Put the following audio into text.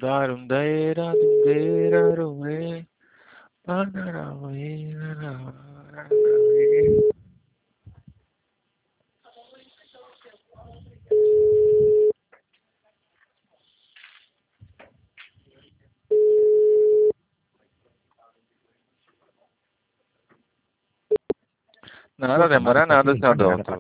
darum daira dum daira rume panarawe nada demora nada, senhor doutor.